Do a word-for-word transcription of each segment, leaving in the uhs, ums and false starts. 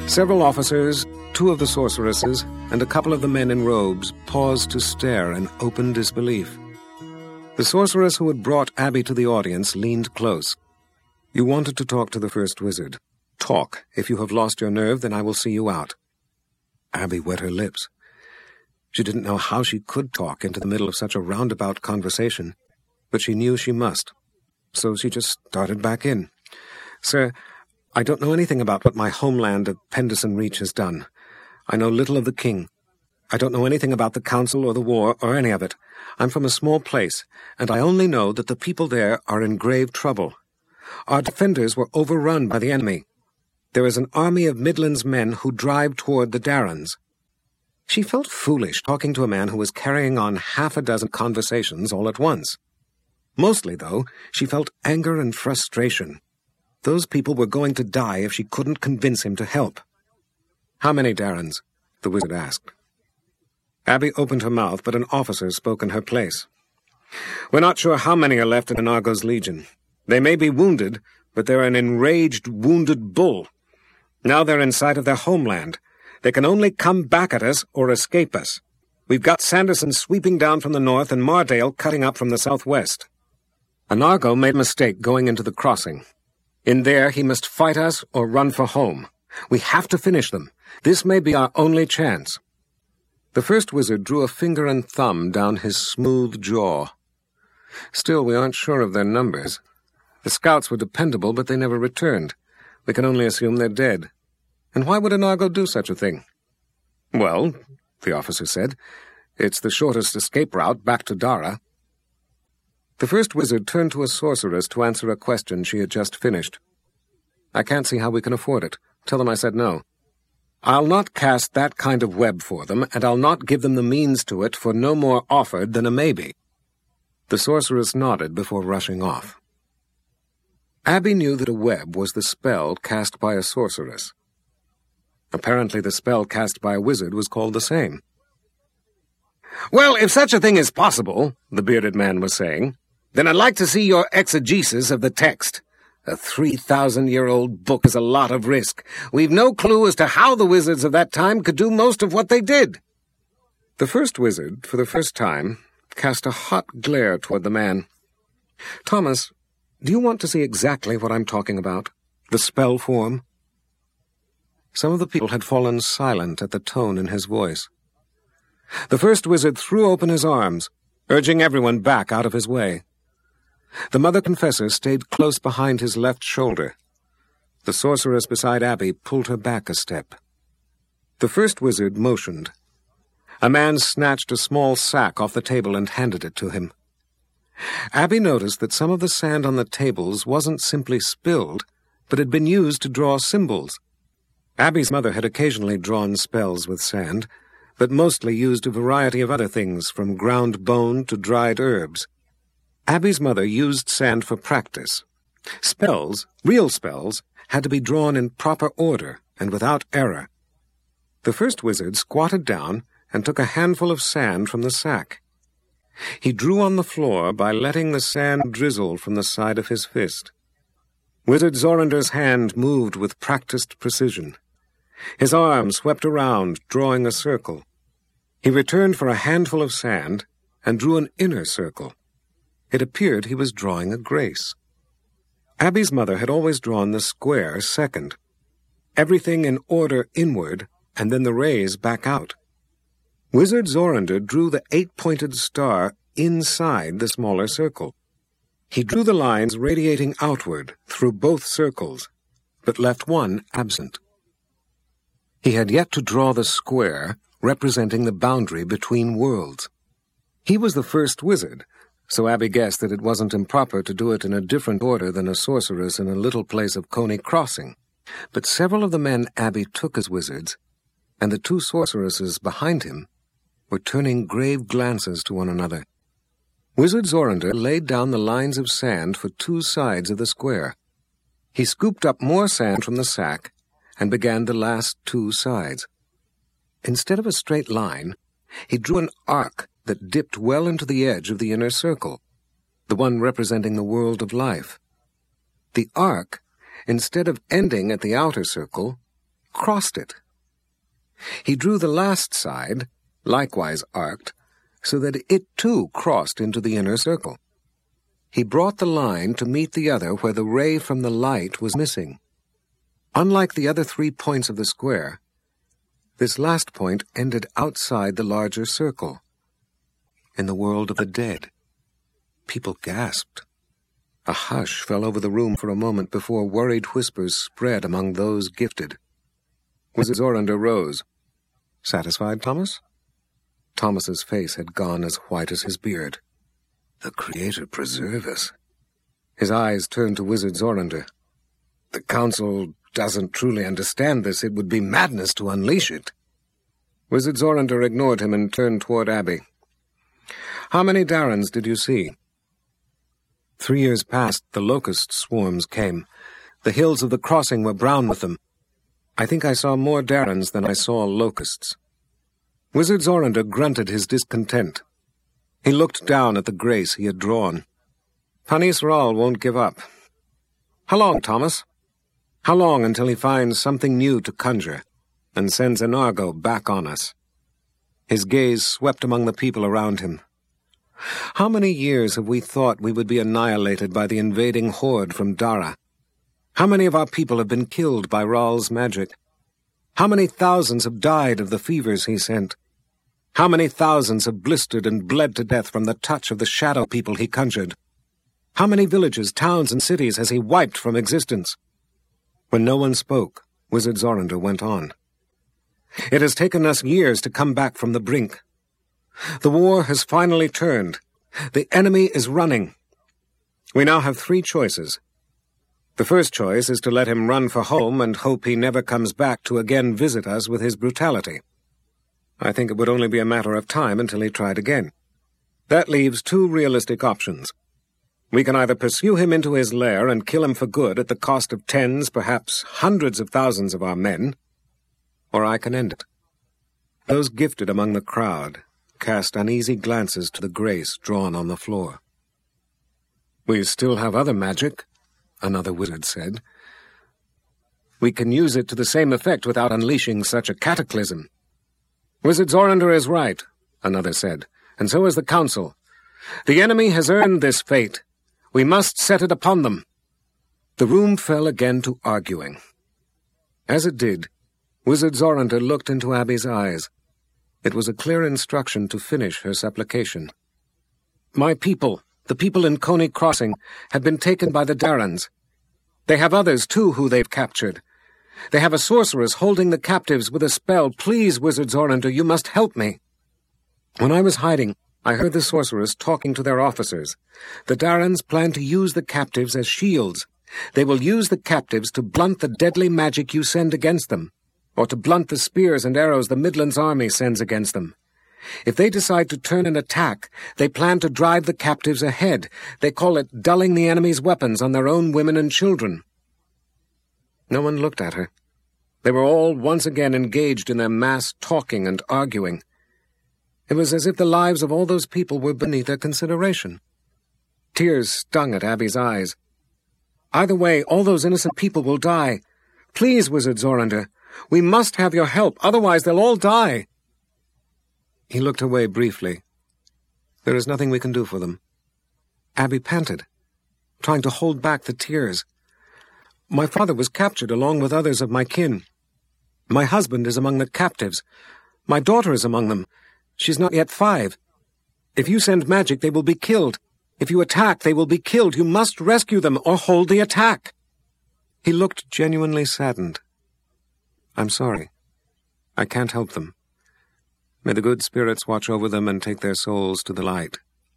Several officers, two of the sorceresses, and a couple of the men in robes paused to stare in open disbelief. The sorceress who had brought Abby to the audience leaned close. "You wanted to talk to the first wizard. Talk. If you have lost your nerve, then I will see you out." Abby wet her lips. She didn't know how she could talk into the middle of such a roundabout conversation, but she knew she must. So she just started back in. "Sir, I don't know anything about what my homeland at Pendleton Reach has done. I know little of the king. I don't know anything about the council or the war or any of it. I'm from a small place, and I only know that the people there are in grave trouble. Our defenders were overrun by the enemy. There is an army of Midland's men who drive toward the Darrens." She felt foolish talking to a man who was carrying on half a dozen conversations all at once. Mostly, though, she felt anger and frustration. Those people were going to die if she couldn't convince him to help. "How many Darrens?" the wizard asked. Abby opened her mouth, but an officer spoke in her place. "We're not sure how many are left in Anargo's legion. They may be wounded, but they're an enraged, wounded bull. Now they're in sight of their homeland. They can only come back at us or escape us. We've got Sanderson sweeping down from the north and Mardale cutting up from the southwest. Anargo made a mistake going into the crossing. In there, he must fight us or run for home. We have to finish them. This may be our only chance." The first wizard drew a finger and thumb down his smooth jaw. "Still, we aren't sure of their numbers. The scouts were dependable, but they never returned. We can only assume they're dead. And why would Anargo do such a thing?" "Well," the officer said, "it's the shortest escape route back to Dara." The first wizard turned to a sorceress to answer a question she had just finished. "I can't see how we can afford it. Tell them I said no. I'll not cast that kind of web for them, and I'll not give them the means to it for no more offered than a maybe." The sorceress nodded before rushing off. Abby knew that a web was the spell cast by a sorceress. Apparently the spell cast by a wizard was called the same. "Well, if such a thing is possible," the bearded man was saying, "then I'd like to see your exegesis of the text. A three thousand year old book is a lot of risk. We've no clue as to how the wizards of that time could do most of what they did." The first wizard, for the first time, cast a hot glare toward the man. "Thomas, do you want to see exactly what I'm talking about? The spell form?" Some of the people had fallen silent at the tone in his voice. The first wizard threw open his arms, urging everyone back out of his way. The Mother Confessor stayed close behind his left shoulder. The sorceress beside Abby pulled her back a step. The first wizard motioned. A man snatched a small sack off the table and handed it to him. Abby noticed that some of the sand on the tables wasn't simply spilled, but had been used to draw symbols. Abby's mother had occasionally drawn spells with sand, but mostly used a variety of other things, from ground bone to dried herbs. Abby's mother used sand for practice. Spells, real spells, had to be drawn in proper order and without error. The first wizard squatted down and took a handful of sand from the sack. He drew on the floor by letting the sand drizzle from the side of his fist. Wizard Zorander's hand moved with practiced precision. His arm swept around, drawing a circle. He returned for a handful of sand and drew an inner circle. It appeared he was drawing a grace. Abby's mother had always drawn the square second. Everything in order inward, and then the rays back out. Wizard Zorander drew the eight-pointed star inside the smaller circle. He drew the lines radiating outward through both circles, but left one absent. He had yet to draw the square representing the boundary between worlds. He was the first wizard, so Abby guessed that it wasn't improper to do it in a different order than a sorceress in a little place of Coney Crossing. But several of the men Abby took as wizards, and the two sorceresses behind him, were turning grave glances to one another. Wizard Zorander laid down the lines of sand for two sides of the square. He scooped up more sand from the sack and began the last two sides. Instead of a straight line, he drew an arc that dipped well into the edge of the inner circle, the one representing the world of life. The arc, instead of ending at the outer circle, crossed it. He drew the last side, likewise arced, so that it too crossed into the inner circle. He brought the line to meet the other where the ray from the light was missing. Unlike the other three points of the square, this last point ended outside the larger circle, in the world of the dead. People gasped. A hush fell over the room for a moment before worried whispers spread among those gifted. Wizard Zorander rose. Satisfied, Thomas? Thomas's face had gone as white as his beard. The Creator preserve us. His eyes turned to Wizard Zorander. The Council doesn't truly understand this. It would be madness to unleash it. Wizard Zorander ignored him and turned toward Abby. How many Darrens did you see? Three years past, the locust swarms came. The hills of the crossing were brown with them. I think I saw more Darrens than I saw locusts. Wizard Zorander grunted his discontent. He looked down at the grace he had drawn. Panis Ral won't give up. How long, Thomas? How long until he finds something new to conjure and sends Enargo back on us? His gaze swept among the people around him. How many years have we thought we would be annihilated by the invading horde from Dara? How many of our people have been killed by Ral's magic? How many thousands have died of the fevers he sent? How many thousands have blistered and bled to death from the touch of the shadow people he conjured? How many villages, towns, and cities has he wiped from existence? When no one spoke, Wizard Zorander went on. It has taken us years to come back from the brink. The war has finally turned. The enemy is running. We now have three choices. The first choice is to let him run for home and hope he never comes back to again visit us with his brutality. I think it would only be a matter of time until he tried again. That leaves two realistic options. We can either pursue him into his lair and kill him for good at the cost of tens, perhaps hundreds of thousands of our men, or I can end it. Those gifted among the crowd cast uneasy glances to the grace drawn on the floor. We still have other magic, another wizard said. We can use it to the same effect without unleashing such a cataclysm. Wizard Zorander is right, another said, and so is the Council. The enemy has earned this fate. We must set it upon them. The room fell again to arguing. As it did, Wizard Zorander looked into Abby's eyes. It was a clear instruction to finish her supplication. My people, the people in Coney Crossing, have been taken by the Darrens. They have others, too, who they've captured. They have a sorceress holding the captives with a spell. Please, Wizard Zorander, you must help me. When I was hiding, I heard the sorceress talking to their officers. The Darrens plan to use the captives as shields. They will use the captives to blunt the deadly magic you send against them, or to blunt the spears and arrows the Midlands army sends against them. If they decide to turn and attack, they plan to drive the captives ahead. They call it dulling the enemy's weapons on their own women and children. No one looked at her. They were all once again engaged in their mass talking and arguing. It was as if the lives of all those people were beneath their consideration. Tears stung at Abby's eyes. Either way, all those innocent people will die. Please, Wizard Zorander, we must have your help, otherwise they'll all die. He looked away briefly. There is nothing we can do for them. Abby panted, trying to hold back the tears. My father was captured along with others of my kin. My husband is among the captives. My daughter is among them. She's not yet five. If you send magic, they will be killed. If you attack, they will be killed. You must rescue them or hold the attack. He looked genuinely saddened. I'm sorry. I can't help them. May the good spirits watch over them and take their souls to the light.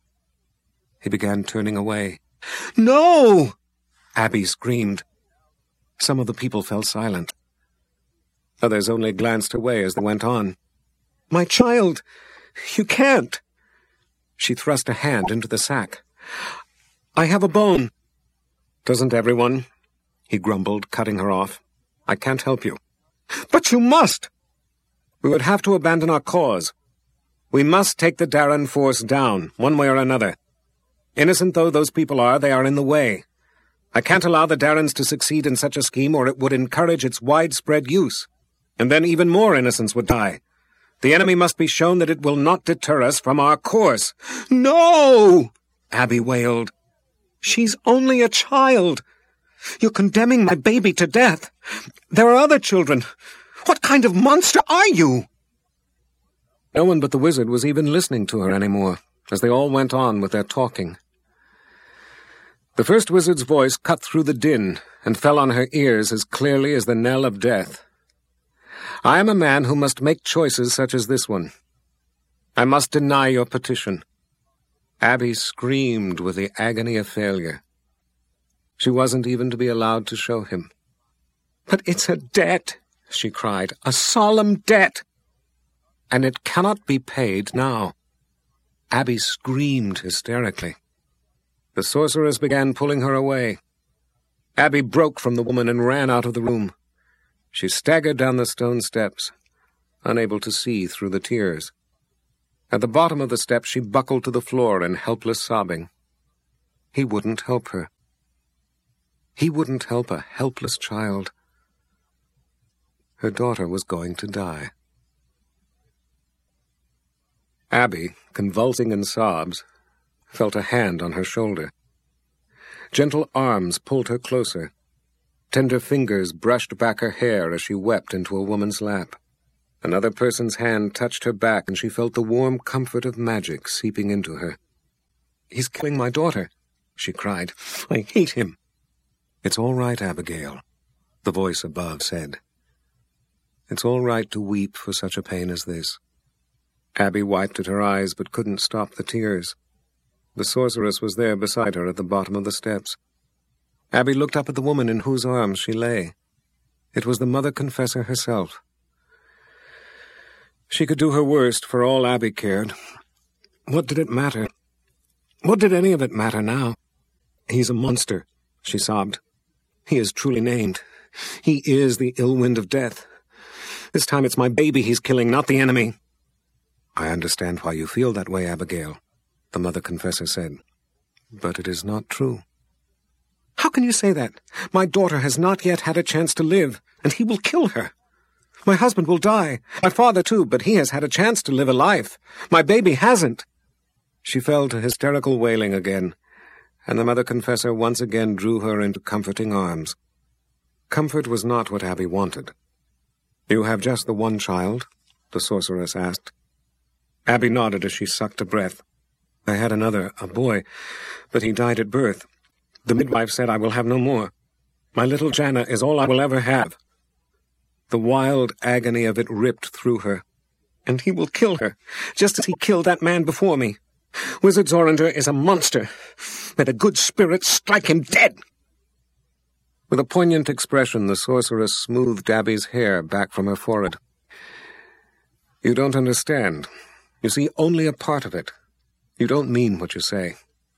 He began turning away. No! Abby screamed. Some of the people fell silent. Others only glanced away as they went on. My child! You can't! She thrust a hand into the sack. I have a bone. Doesn't everyone? He grumbled, cutting her off. I can't help you. But you must! We would have to abandon our cause. We must take the Darren force down, one way or another. Innocent though those people are, they are in the way. I can't allow the Darrens to succeed in such a scheme, or it would encourage its widespread use. and then even more innocents would die. The enemy must be shown that it will not deter us from our course." "No!" Abby wailed. "She's only a child. You're condemning my baby to death. There are other children. What kind of monster are you?" No one but the wizard was even listening to her anymore, as they all went on with their talking. The first wizard's voice cut through the din and fell on her ears as clearly as the knell of death. "I am a man who must make choices such as this one. I must deny your petition." Abby screamed with the agony of failure. She wasn't even to be allowed to show him. "But it's a debt," she cried, "a solemn debt. And it cannot be paid now." Abby screamed hysterically. The sorceress began pulling her away. Abby broke from the woman and ran out of the room. She staggered down the stone steps, unable to see through the tears. At the bottom of the steps she buckled to the floor in helpless sobbing. He wouldn't help her. He wouldn't help a helpless child. Her daughter was going to die. Abby, convulsing in sobs, felt a hand on her shoulder. Gentle arms pulled her closer. Tender fingers brushed back her hair as she wept into a woman's lap. Another person's hand touched her back, and she felt the warm comfort of magic seeping into her. "He's killing my daughter," she cried. "I hate him." "It's all right, Abigail," the voice above said. "It's all right to weep for such a pain as this." Abby wiped at her eyes but couldn't stop the tears. The sorceress was there beside her at the bottom of the steps. Abby looked up at the woman in whose arms she lay. It was the Mother Confessor herself. She could do her worst for all Abby cared. What did it matter? What did any of it matter now? "He's a monster," she sobbed. "He is truly named. He is the ill wind of death. This time it's my baby he's killing, not the enemy." "I understand why you feel that way, Abigail," the Mother Confessor said. "But it is not true." "How can you say that? My daughter has not yet had a chance to live, and he will kill her. My husband will die, my father too, but he has had a chance to live a life. My baby hasn't." She fell to hysterical wailing again, and the Mother Confessor once again drew her into comforting arms. Comfort was not what Abby wanted. "You have just the one child?" the sorceress asked. Abby nodded as she sucked a breath. "I had another, a boy, but he died at birth. The midwife said I will have no more. My little Jana is all I will ever have." The wild agony of it ripped through her. "And he will kill her, just as he killed that man before me. Wizard Zorander is a monster. May the good spirits strike him dead." With a poignant expression, the sorceress smoothed Abby's hair back from her forehead. "You don't understand. You see only a part of it. You don't mean what you say."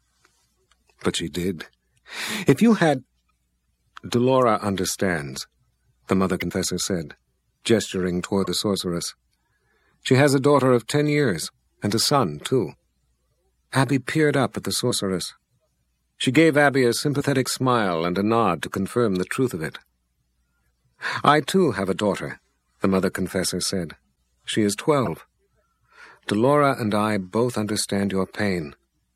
But she did. "If you had—" "Delora understands," the Mother Confessor said, gesturing toward the sorceress. "She has a daughter of ten years, and a son, too." Abby peered up at the sorceress. She gave Abby a sympathetic smile and a nod to confirm the truth of it. "I, too, have a daughter," the Mother Confessor said. "She is twelve. Delora and I both understand your pain.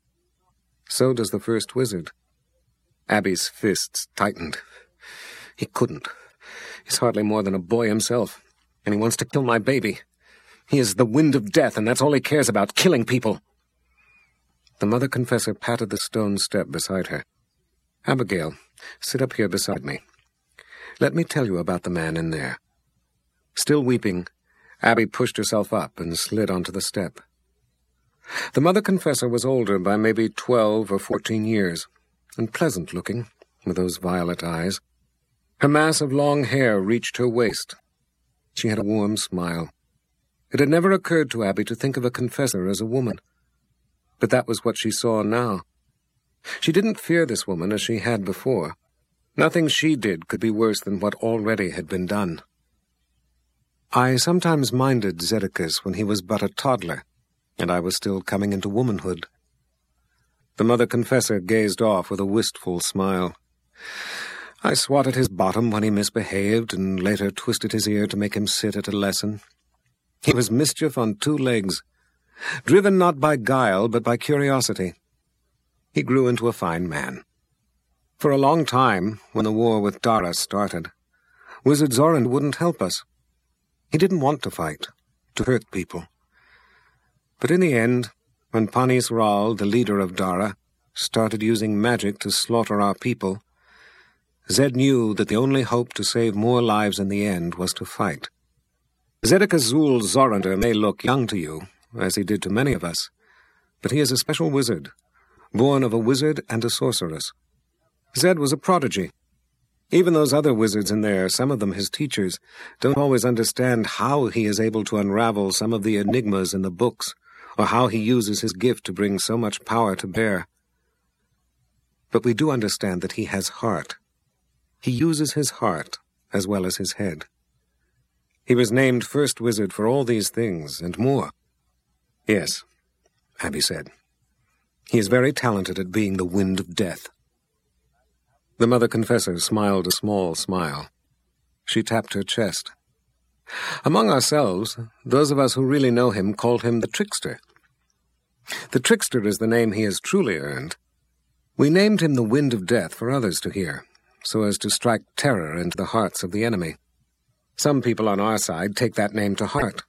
So does the first wizard." Abby's fists tightened. "He couldn't. He's hardly more than a boy himself, and he wants to kill my baby. He is the wind of death, and that's all he cares about, killing people." The Mother Confessor patted the stone step beside her. "Abigail, sit up here beside me. Let me tell you about the man in there." Still weeping, Abby pushed herself up and slid onto the step. The Mother Confessor was older by maybe twelve or fourteen years, and pleasant-looking, with those violet eyes. Her mass of long hair reached her waist. She had a warm smile. It had never occurred to Abby to think of a confessor as a woman, but that was what she saw now. She didn't fear this woman as she had before. Nothing she did could be worse than what already had been done. "I sometimes minded Zedekis when he was but a toddler, and I was still coming into womanhood." The Mother Confessor gazed off with a wistful smile. I swatted his bottom when he misbehaved and later twisted his ear to make him sit at a lesson. He was mischief on two legs, driven not by guile but by curiosity. He grew into a fine man. For a long time, when the war with Dara started, Wizard Zorand wouldn't help us. He didn't want to fight, to hurt people. But in the end, when Panis Ral, the leader of Dara, started using magic to slaughter our people, Zed knew that the only hope to save more lives in the end was to fight. Zedek Azul Zorander may look young to you, as he did to many of us, but he is a special wizard, born of a wizard and a sorceress. Zed was a prodigy. Even those other wizards in there, some of them his teachers, don't always understand how he is able to unravel some of the enigmas in the books, or how he uses his gift to bring so much power to bear. But we do understand that he has heart. He uses his heart as well as his head. He was named First Wizard for all these things and more. Yes, Abby said. He is very talented at being the wind of death. The Mother Confessor smiled a small smile. She tapped her chest. Among ourselves, those of us who really know him called him the Trickster. The Trickster is the name he has truly earned. We named him the Wind of Death for others to hear, so as to strike terror into the hearts of the enemy. Some people on our side take that name to heart.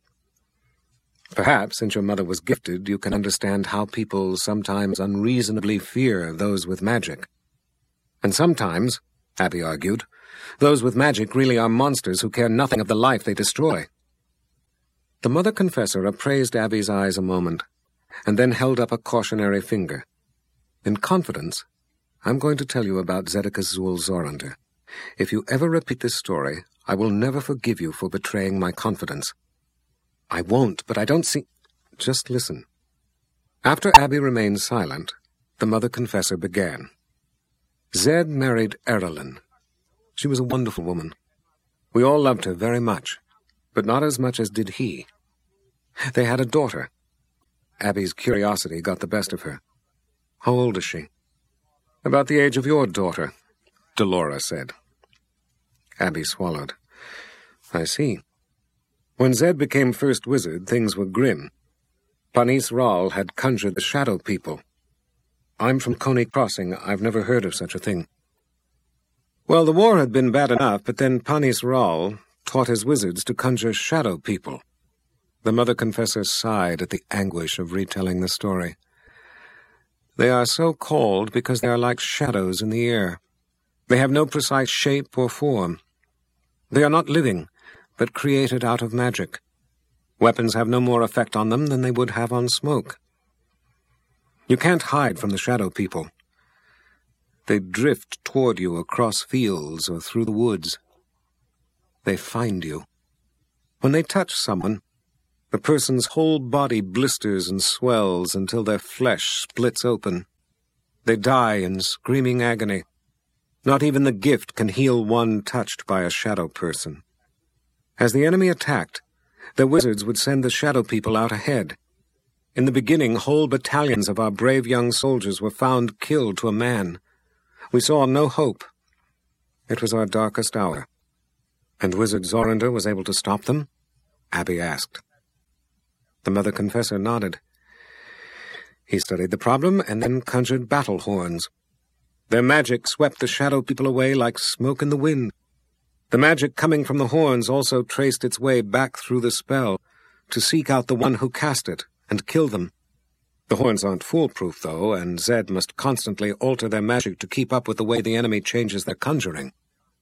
Perhaps, since your mother was gifted, you can understand how people sometimes unreasonably fear those with magic. And sometimes, Abby argued, those with magic really are monsters who care nothing of the life they destroy. The Mother Confessor appraised Abby's eyes a moment, and then held up a cautionary finger. In confidence, I'm going to tell you about Zedek Azul Zorander. If you ever repeat this story, I will never forgive you for betraying my confidence. I won't, but I don't see... Just listen. After Abby remained silent, the Mother Confessor began. Zed married Erlin. She was a wonderful woman. We all loved her very much, but not as much as did he. They had a daughter. Abby's curiosity got the best of her. How old is she? About the age of your daughter, Delora said. Abby swallowed. I see. When Zed became First Wizard, things were grim. Panis Ral had conjured the Shadow People. I'm from Coney Crossing. I've never heard of such a thing. Well, the war had been bad enough, but then Panis Ral taught his wizards to conjure Shadow People. The Mother Confessor sighed at the anguish of retelling the story. They are so called because they are like shadows in the air. They have no precise shape or form. They are not living, but created out of magic. Weapons have no more effect on them than they would have on smoke. You can't hide from the Shadow People. They drift toward you across fields or through the woods. They find you. When they touch someone, the person's whole body blisters and swells until their flesh splits open. They die in screaming agony. Not even the gift can heal one touched by a shadow person. As the enemy attacked, the wizards would send the Shadow People out ahead. In the beginning, whole battalions of our brave young soldiers were found killed to a man. We saw no hope. It was our darkest hour. And Wizard Zorander was able to stop them? Abby asked. The Mother Confessor nodded. He studied the problem and then conjured battle horns. Their magic swept the Shadow People away like smoke in the wind. The magic coming from the horns also traced its way back through the spell to seek out the one who cast it and kill them. The horns aren't foolproof, though, and Zed must constantly alter their magic to keep up with the way the enemy changes their conjuring.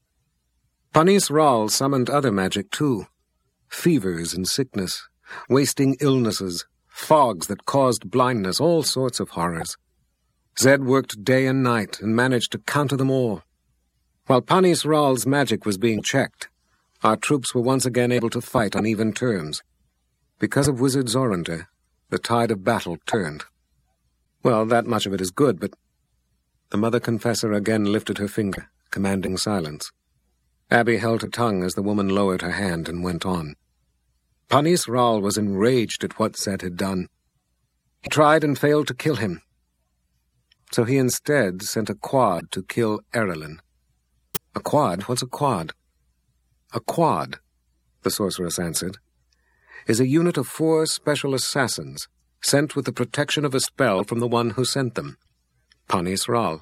Panis Ral summoned other magic, too. Fevers and sickness, wasting illnesses, fogs that caused blindness, all sorts of horrors. Zed worked day and night and managed to counter them all. While Panis Ral's magic was being checked, our troops were once again able to fight on even terms. Because of Wizard Zorander, the tide of battle turned. Well, that much of it is good, but... The Mother Confessor again lifted her finger, commanding silence. Abby held her tongue as the woman lowered her hand and went on. Panis Ral was enraged at what Zed had done. He tried and failed to kill him. So he instead sent a quad to kill Erlin. A quad? What's a quad? A quad, the sorceress answered, is a unit of four special assassins sent with the protection of a spell from the one who sent them, Panis Ral.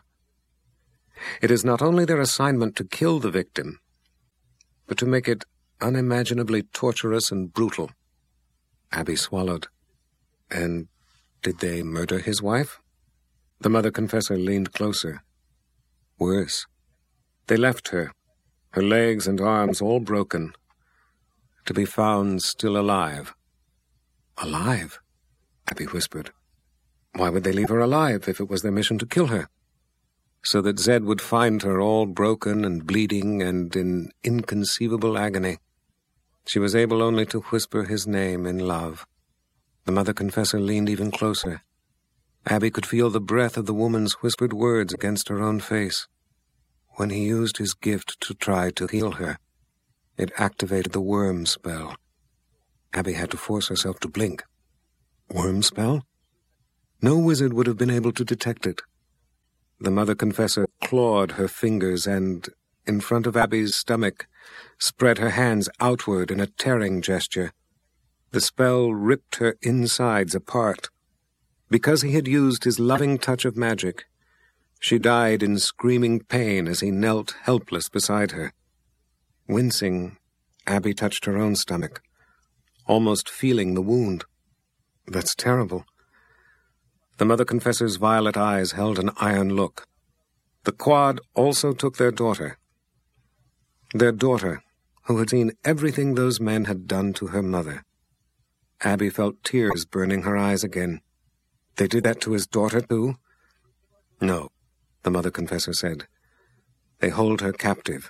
It is not only their assignment to kill the victim, but to make it unimaginably torturous and brutal. Abby swallowed. And did they murder his wife? The Mother Confessor leaned closer. Worse. They left her, her legs and arms all broken, to be found still alive. Alive? Abby whispered. Why would they leave her alive if it was their mission to kill her? So that Zed would find her all broken and bleeding and in inconceivable agony. She was able only to whisper his name in love. The Mother Confessor leaned even closer. Abby could feel the breath of the woman's whispered words against her own face. When he used his gift to try to heal her, it activated the worm spell. Abby had to force herself to blink. Worm spell? No wizard would have been able to detect it. The Mother Confessor clawed her fingers and, in front of Abby's stomach, spread her hands outward in a tearing gesture. The spell ripped her insides apart. Because he had used his loving touch of magic, she died in screaming pain as he knelt helpless beside her. Wincing, Abby touched her own stomach, almost feeling the wound. That's terrible. The Mother Confessor's violet eyes held an iron look. The quad also took their daughter. Their daughter, who had seen everything those men had done to her mother. Abby felt tears burning her eyes again. They did that to his daughter, too? No, the Mother Confessor said. They hold her captive.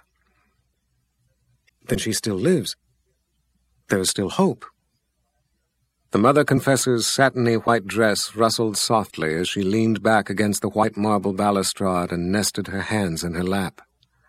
Then she still lives. There is still hope. The Mother Confessor's satiny white dress rustled softly as she leaned back against the white marble balustrade and nested her hands in her lap.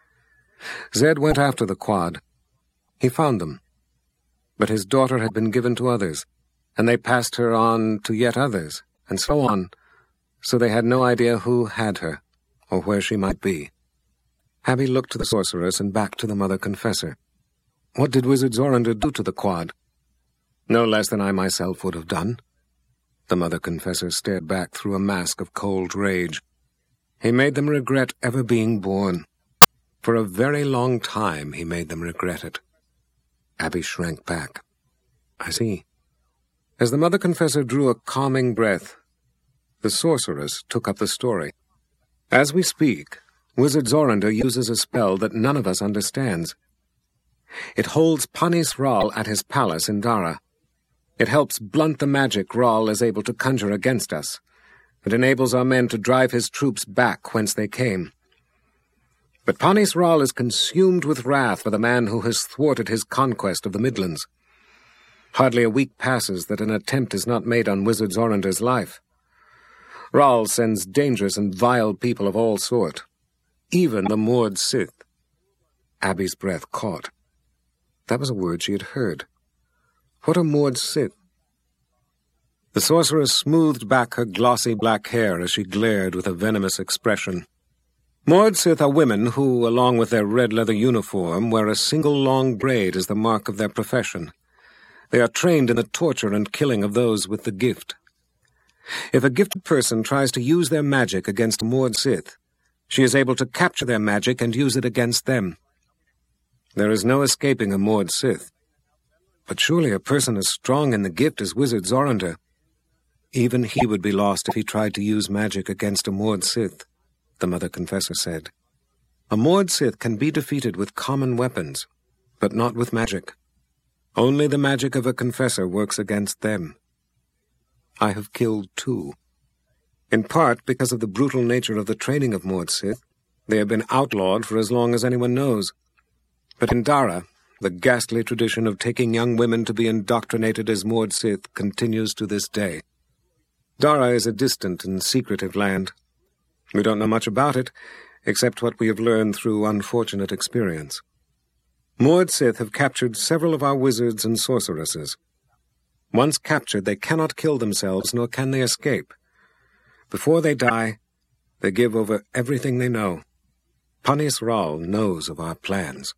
Zed went after the quad. He found them. But his daughter had been given to others, and they passed her on to yet others, and so on, so they had no idea who had her, or where she might be. Abby looked to the sorceress and back to the Mother Confessor. What did Wizard Zorander do to the quad? No less than I myself would have done. The Mother Confessor stared back through a mask of cold rage. He made them regret ever being born. For a very long time he made them regret it. Abby shrank back. I see. As the Mother Confessor drew a calming breath, the sorceress took up the story. As we speak, Wizard Zorander uses a spell that none of us understands. It holds Panis Ral at his palace in Dara. It helps blunt the magic Ral is able to conjure against us. It enables our men to drive his troops back whence they came. But Panis Ral is consumed with wrath for the man who has thwarted his conquest of the Midlands. Hardly a week passes that an attempt is not made on Wizard Zorander's life. Ral sends dangerous and vile people of all sort, even the Mord Sith. Abby's breath caught. That was a word she had heard. What are Mord Sith? The sorceress smoothed back her glossy black hair as she glared with a venomous expression. Mord Sith are women who, along with their red leather uniform, wear a single long braid as the mark of their profession. They are trained in the torture and killing of those with the gift. If a gifted person tries to use their magic against a Mord Sith, she is able to capture their magic and use it against them. There is no escaping a Mord Sith. But surely a person as strong in the gift as Wizard Zorander, even he would be lost if he tried to use magic against a Mord Sith, the Mother Confessor said. A Mord Sith can be defeated with common weapons, but not with magic. Only the magic of a confessor works against them. I have killed two. In part because of the brutal nature of the training of Mord Sith, they have been outlawed for as long as anyone knows. But in Dara, the ghastly tradition of taking young women to be indoctrinated as Mord Sith continues to this day. Dara is a distant and secretive land. We don't know much about it, except what we have learned through unfortunate experience. Mord Sith have captured several of our wizards and sorceresses. Once captured, they cannot kill themselves, nor can they escape. Before they die, they give over everything they know. Panis Ral knows of our plans.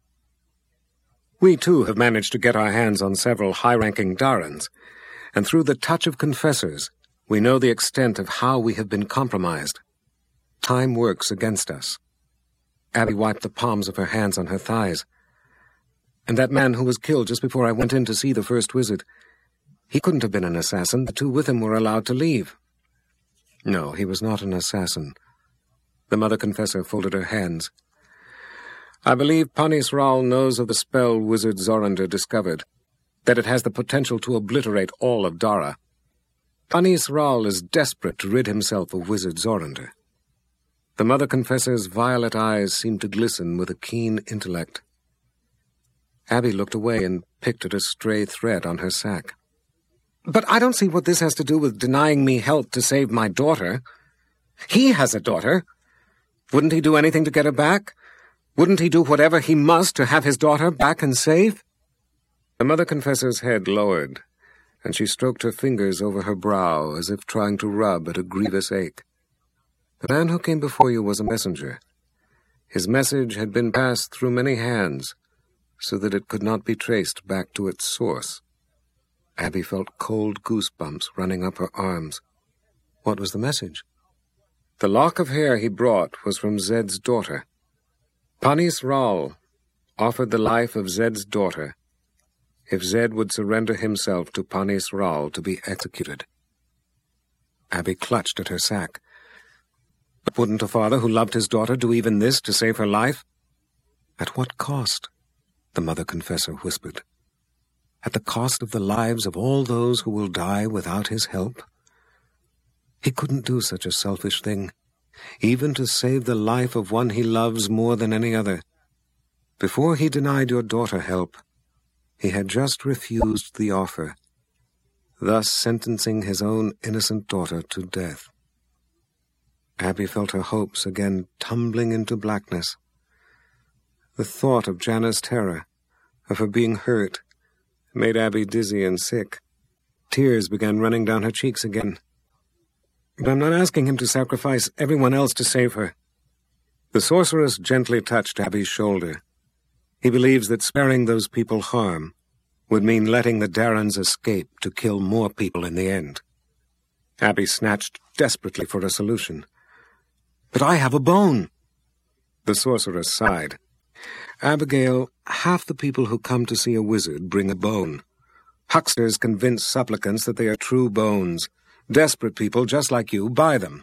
We, too, have managed to get our hands on several high-ranking Darans, and through the touch of confessors, we know the extent of how we have been compromised. Time works against us. Abby wiped the palms of her hands on her thighs. And that man who was killed just before I went in to see the first wizard, he couldn't have been an assassin. The two with him were allowed to leave. No, he was not an assassin. The Mother Confessor folded her hands. I believe Panis Ral knows of the spell Wizard Zorander discovered, that it has the potential to obliterate all of Dara. Panis Ral is desperate to rid himself of Wizard Zorander. The Mother Confessor's violet eyes seemed to glisten with a keen intellect. Abby looked away and picked at a stray thread on her sack. But I don't see what this has to do with denying me help to save my daughter. He has a daughter. Wouldn't he do anything to get her back? Wouldn't he do whatever he must to have his daughter back and safe? The Mother Confessor's head lowered, and she stroked her fingers over her brow as if trying to rub at a grievous ache. The man who came before you was a messenger. His message had been passed through many hands, so that it could not be traced back to its source. Abby felt cold goosebumps running up her arms. What was the message? The lock of hair he brought was from Zed's daughter. Panis Ral offered the life of Zed's daughter if Zed would surrender himself to Panis Ral to be executed. Abby clutched at her sack. But wouldn't a father who loved his daughter do even this to save her life? At what cost? The Mother Confessor whispered. At the cost of the lives of all those who will die without his help? He couldn't do such a selfish thing, even to save the life of one he loves more than any other. Before he denied your daughter help, he had just refused the offer, thus sentencing his own innocent daughter to death. Abby felt her hopes again tumbling into blackness. The thought of Janna's terror, of her being hurt, made Abby dizzy and sick. Tears began running down her cheeks again. But I'm not asking him to sacrifice everyone else to save her. The sorceress gently touched Abby's shoulder. He believes that sparing those people harm would mean letting the Darans escape to kill more people in the end. Abby snatched desperately for a solution. But I have a bone. The sorceress sighed. Abigail, half the people who come to see a wizard bring a bone. Hucksters convince supplicants that they are true bones. Desperate people, just like you, buy them.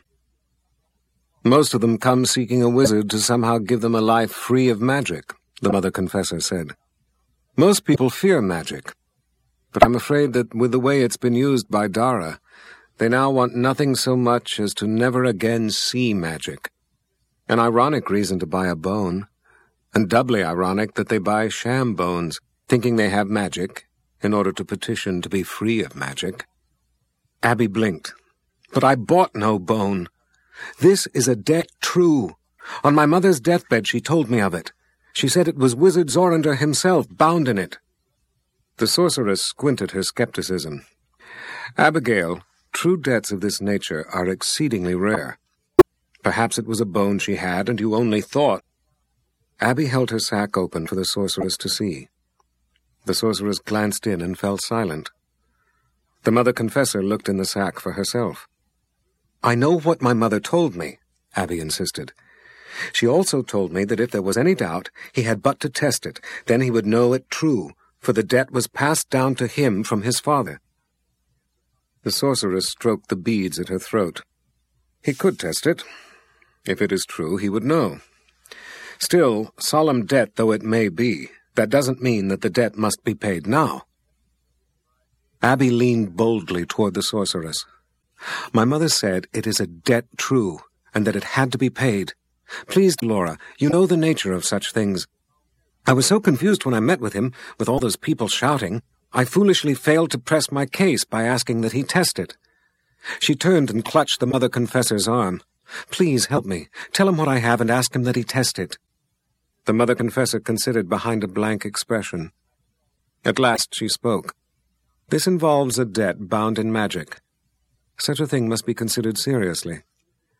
Most of them come seeking a wizard to somehow give them a life free of magic, the Mother Confessor said. Most people fear magic, but I'm afraid that with the way it's been used by Dara, they now want nothing so much as to never again see magic. An ironic reason to buy a bone, and doubly ironic that they buy sham bones, thinking they have magic, in order to petition to be free of magic. Abby blinked. But I bought no bone. This is a debt true. On my mother's deathbed she told me of it. She said it was Wizard Zorander himself bound in it. The sorceress squinted her skepticism. Abigail, true debts of this nature are exceedingly rare. Perhaps it was a bone she had, and you only thought. Abby held her sack open for the sorceress to see. The sorceress glanced in and fell silent. The Mother Confessor looked in the sack for herself. I know what my mother told me, Abby insisted. She also told me that if there was any doubt, he had but to test it. Then he would know it true, for the debt was passed down to him from his father. The sorceress stroked the beads at her throat. He could test it. If it is true, he would know. Still, solemn debt though it may be, that doesn't mean that the debt must be paid now. Abby leaned boldly toward the sorceress. My mother said it is a debt true, and that it had to be paid. Please, Laura, you know the nature of such things. I was so confused when I met with him, with all those people shouting, I foolishly failed to press my case by asking that he test it. She turned and clutched the Mother Confessor's arm. Please help me. Tell him what I have and ask him that he test it. The Mother Confessor considered behind a blank expression. At last she spoke. This involves a debt bound in magic. Such a thing must be considered seriously.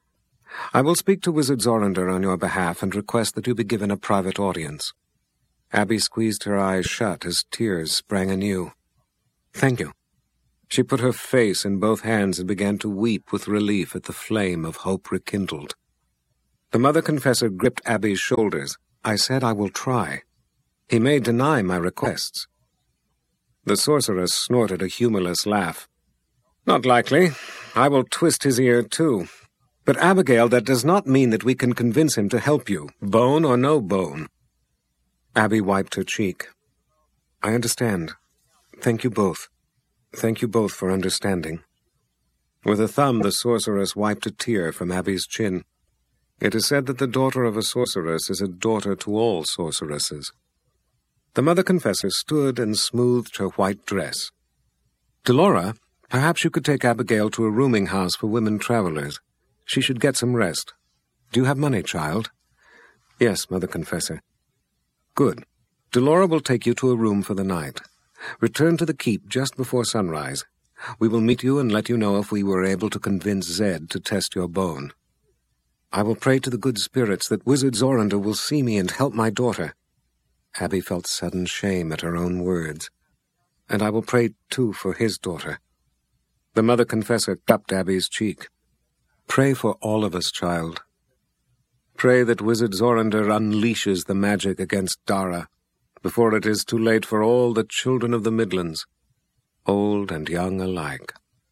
I will speak to Wizard Zorander on your behalf and request that you be given a private audience." Abby squeezed her eyes shut as tears sprang anew. "Thank you." She put her face in both hands and began to weep with relief at the flame of hope rekindled. The Mother Confessor gripped Abby's shoulders. "I said I will try. He may deny my requests." The sorceress snorted a humorless laugh. "Not likely. I will twist his ear, too. But, Abigail, that does not mean that we can convince him to help you, bone or no bone." Abby wiped her cheek. "I understand. Thank you both. Thank you both for understanding." With a thumb, the sorceress wiped a tear from Abby's chin. It is said that the daughter of a sorceress is a daughter to all sorceresses. The Mother Confessor stood and smoothed her white dress. "Delora, perhaps you could take Abigail to a rooming house for women travelers. She should get some rest. Do you have money, child?" "Yes, Mother Confessor." "Good. Delora will take you to a room for the night. Return to the keep just before sunrise. We will meet you and let you know if we were able to convince Zed to test your bone. I will pray to the good spirits that Wizard Zorander will see me and help my daughter." Abby felt sudden shame at her own words. "And I will pray, too, for his daughter." The Mother Confessor cupped Abby's cheek. "Pray for all of us, child. Pray that Wizard Zorander unleashes the magic against Dara before it is too late for all the children of the Midlands, old and young alike."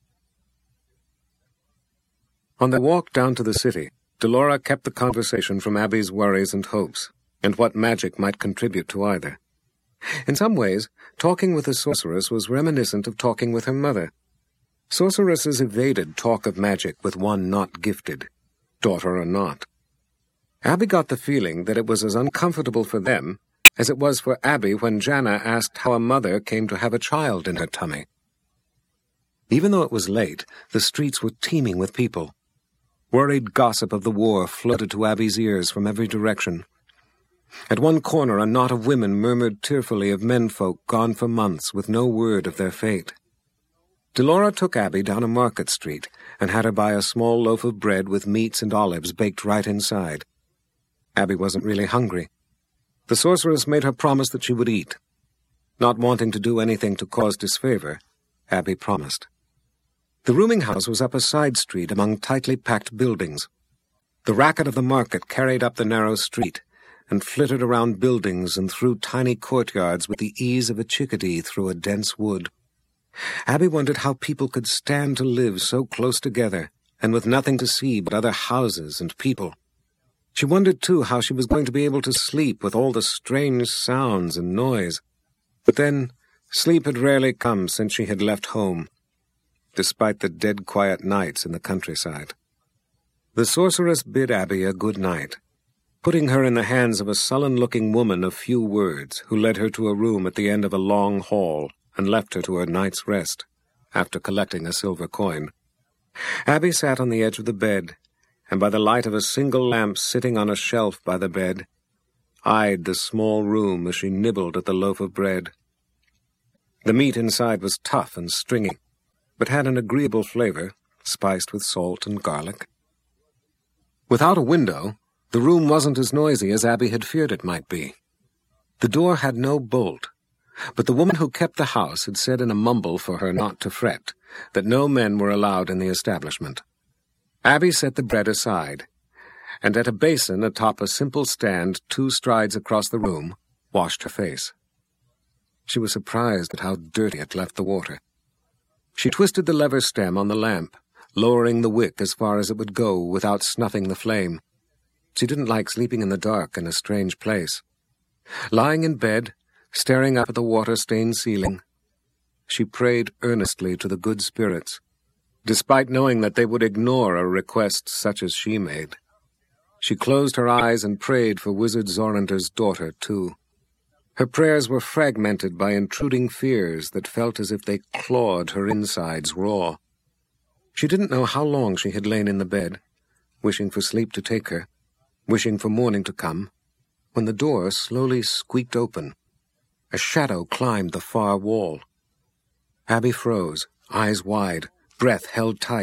On their walk down to the city, Delora kept the conversation from Abby's worries and hopes, and what magic might contribute to either. In some ways, talking with the sorceress was reminiscent of talking with her mother. Sorceresses evaded talk of magic with one not gifted, daughter or not. Abby got the feeling that it was as uncomfortable for them as it was for Abby when Jana asked how a mother came to have a child in her tummy. Even though it was late, the streets were teeming with people. Worried gossip of the war floated to Abby's ears from every direction. At one corner, a knot of women murmured tearfully of menfolk gone for months with no word of their fate. Delora took Abby down a market street and had her buy a small loaf of bread with meats and olives baked right inside. Abby wasn't really hungry. The sorceress made her promise that she would eat. Not wanting to do anything to cause disfavor, Abby promised. The rooming house was up a side street among tightly packed buildings. The racket of the market carried up the narrow street and flitted around buildings and through tiny courtyards with the ease of a chickadee through a dense wood. Abby wondered how people could stand to live so close together and with nothing to see but other houses and people. She wondered, too, how she was going to be able to sleep with all the strange sounds and noise. But then, sleep had rarely come since she had left home, despite the dead quiet nights in the countryside. The sorceress bid Abby a good night, putting her in the hands of a sullen-looking woman of few words who led her to a room at the end of a long hall and left her to her night's rest, after collecting a silver coin. Abby sat on the edge of the bed, and by the light of a single lamp sitting on a shelf by the bed, eyed the small room as she nibbled at the loaf of bread. The meat inside was tough and stringy, but had an agreeable flavor, spiced with salt and garlic. Without a window, the room wasn't as noisy as Abby had feared it might be. The door had no bolt, but the woman who kept the house had said in a mumble for her not to fret, that no men were allowed in the establishment. Abby set the bread aside, and at a basin atop a simple stand two strides across the room, washed her face. She was surprised at how dirty it left the water. She twisted the lever stem on the lamp, lowering the wick as far as it would go without snuffing the flame. She didn't like sleeping in the dark in a strange place. Lying in bed, staring up at the water-stained ceiling, she prayed earnestly to the good spirits, despite knowing that they would ignore a request such as she made. She closed her eyes and prayed for Wizard Zorander's daughter, too. Her prayers were fragmented by intruding fears that felt as if they clawed her insides raw. She didn't know how long she had lain in the bed, wishing for sleep to take her, wishing for morning to come, when the door slowly squeaked open. A shadow climbed the far wall. Abby froze, eyes wide, breath held tight.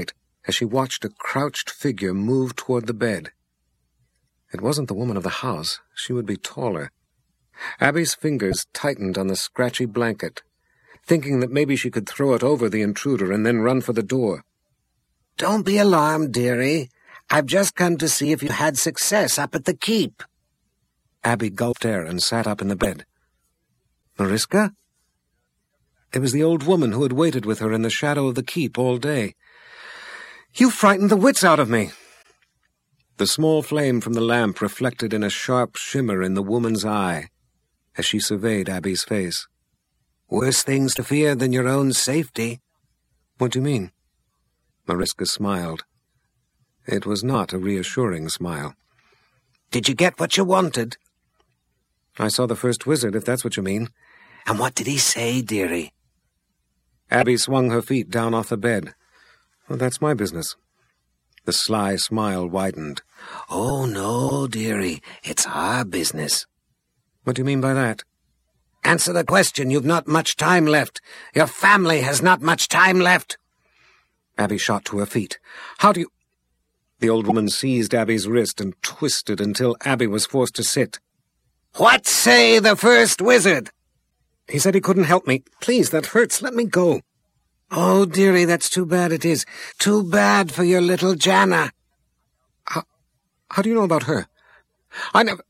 as she watched a crouched figure move toward the bed. It wasn't the woman of the house. She would be taller. Abby's fingers tightened on the scratchy blanket, thinking that maybe she could throw it over the intruder and then run for the door. "Don't be alarmed, dearie. I've just come to see if you had success up at the keep." Abby gulped air and sat up in the bed. Mariska? It was the old woman who had waited with her in the shadow of the keep all day. "You frightened the wits out of me." The small flame from the lamp reflected in a sharp shimmer in the woman's eye as she surveyed Abby's face. "Worse things to fear than your own safety." "What do you mean?" Mariska smiled. It was not a reassuring smile. "Did you get what you wanted?" "I saw the first wizard, if that's what you mean." "And what did he say, dearie?" Abby swung her feet down off the bed. "Well, that's my business." The sly smile widened. "Oh, no, dearie, it's our business." "What do you mean by that?" "Answer the question. You've not much time left. Your family has not much time left." Abby shot to her feet. "How do you—" The old woman seized Abby's wrist and twisted until Abby was forced to sit. "What say the first wizard?" "He said he couldn't help me. Please, that hurts. Let me go." "Oh, dearie, that's too bad it is. Too bad for your little Jana." How, how do you know about her? I never...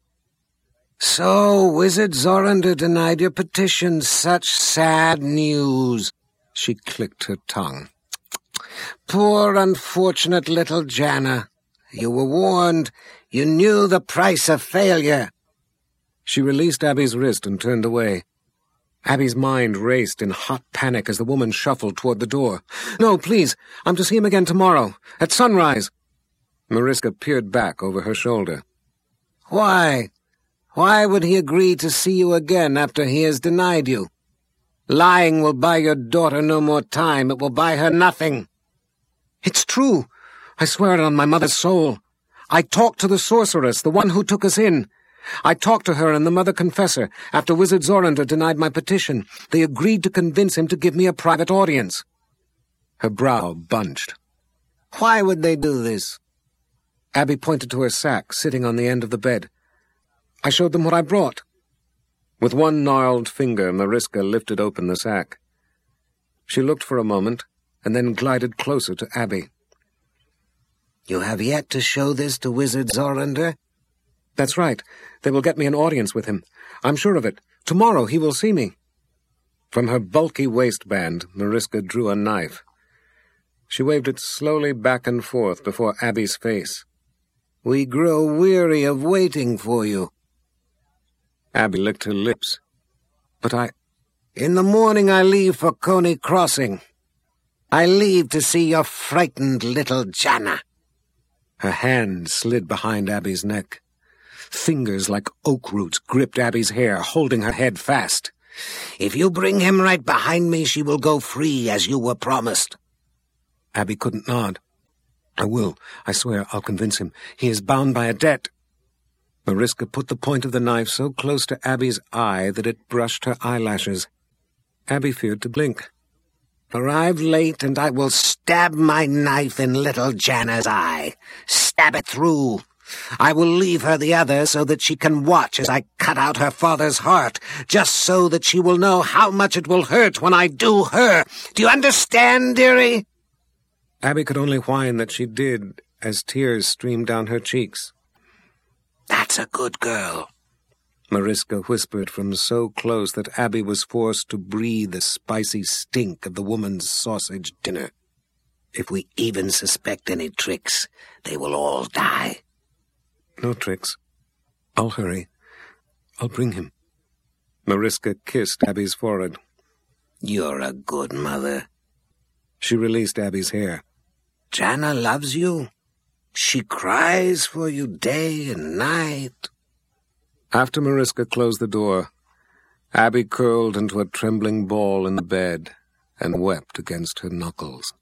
"So, Wizard Zorander denied your petition. Such sad news." She clicked her tongue. "Poor, unfortunate little Jana. You were warned. You knew the price of failure." She released Abby's wrist and turned away. Abby's mind raced in hot panic as the woman shuffled toward the door. "No, please, I'm to see him again tomorrow, at sunrise." Mariska peered back over her shoulder. "Why? Why would he agree to see you again after he has denied you? Lying will buy your daughter no more time. It will buy her nothing." "It's true. I swear it on my mother's soul. I talked to the sorceress, the one who took us in. I talked to her and the Mother Confessor after Wizard Zorander denied my petition. They agreed to convince him to give me a private audience." Her brow bunched. "Why would they do this?" Abby pointed to her sack sitting on the end of the bed. "I showed them what I brought." With one gnarled finger, Mariska lifted open the sack. She looked for a moment and then glided closer to Abby. "You have yet to show this to Wizard Zorander?" "That's right. They will get me an audience with him. I'm sure of it. Tomorrow he will see me." From her bulky waistband, Mariska drew a knife. She waved it slowly back and forth before Abby's face. "We grow weary of waiting for you." Abby licked her lips. "But I—" "In the morning I leave for Coney Crossing. I leave to see your frightened little Jana." Her hand slid behind Abby's neck. Fingers like oak roots gripped Abby's hair, holding her head fast. "If you bring him right behind me, she will go free, as you were promised." Abby couldn't nod. "I will. I swear I'll convince him. He is bound by a debt." Mariska put the point of the knife so close to Abby's eye that it brushed her eyelashes. Abby feared to blink. "Arrive late, and I will stab my knife in little Jana's eye. Stab it through. I will leave her the other so that she can watch as I cut out her father's heart, just so that she will know how much it will hurt when I do her. Do you understand, dearie?" Abby could only whine that she did as tears streamed down her cheeks. "That's a good girl," Mariska whispered from so close that Abby was forced to breathe the spicy stink of the woman's sausage dinner. "If we even suspect any tricks, they will all die." "No tricks. I'll hurry. I'll bring him." Mariska kissed Abby's forehead. "You're a good mother." She released Abby's hair. "Jana loves you. She cries for you day and night." After Mariska closed the door, Abby curled into a trembling ball in the bed and wept against her knuckles.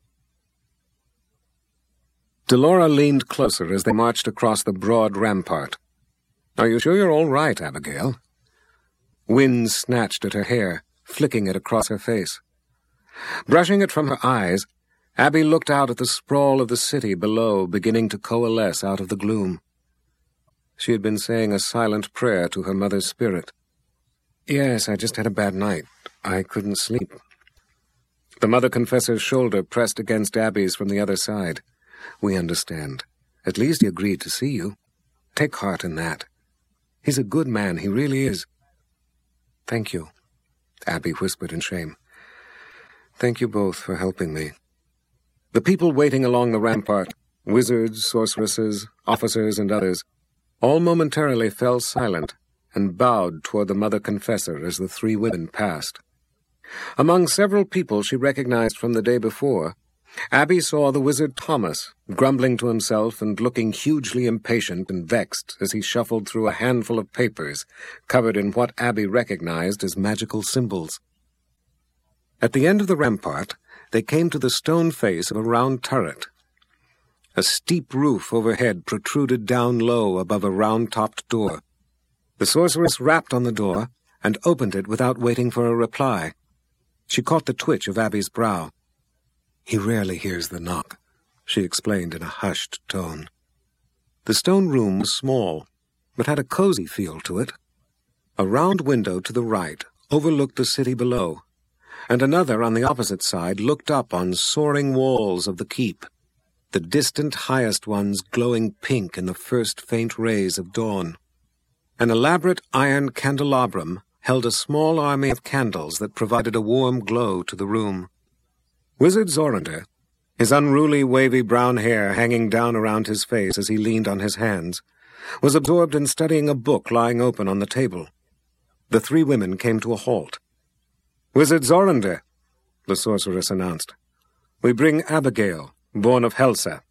Delora leaned closer as they marched across the broad rampart. "Are you sure you're all right, Abigail?" Wind snatched at her hair, flicking it across her face. Brushing it from her eyes, Abby looked out at the sprawl of the city below, beginning to coalesce out of the gloom. She had been saying a silent prayer to her mother's spirit. "Yes, I just had a bad night. I couldn't sleep." The mother confessor's shoulder pressed against Abby's from the other side. "We understand. At least he agreed to see you. Take heart in that. He's a good man, he really is." "Thank you," Abby whispered in shame. "Thank you both for helping me." The people waiting along the rampart, wizards, sorceresses, officers, and others, all momentarily fell silent and bowed toward the mother confessor as the three women passed. Among several people she recognized from the day before, Abby saw the wizard Thomas, grumbling to himself and looking hugely impatient and vexed as he shuffled through a handful of papers covered in what Abby recognized as magical symbols. At the end of the rampart, they came to the stone face of a round turret. A steep roof overhead protruded down low above a round-topped door. The sorceress rapped on the door and opened it without waiting for a reply. She caught the twitch of Abby's brow. "He rarely hears the knock," she explained in a hushed tone. The stone room was small, but had a cozy feel to it. A round window to the right overlooked the city below, and another on the opposite side looked up on soaring walls of the keep, the distant highest ones glowing pink in the first faint rays of dawn. An elaborate iron candelabrum held a small army of candles that provided a warm glow to the room. Wizard Zorander, his unruly wavy brown hair hanging down around his face as he leaned on his hands, was absorbed in studying a book lying open on the table. The three women came to a halt. "Wizard Zorander," the sorceress announced. "We bring Abigail, born of Helsa."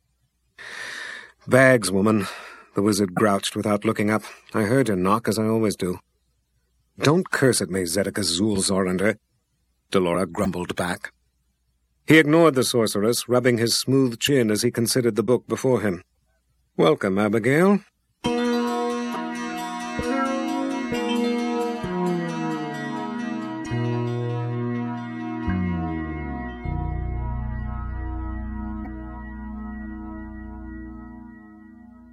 "Bags, woman," the wizard grouched without looking up. "I heard your knock, as I always do." "Don't curse at me, Zedeck Azul Zorander," Delora grumbled back. He ignored the sorceress, rubbing his smooth chin as he considered the book before him. "Welcome, Abigail.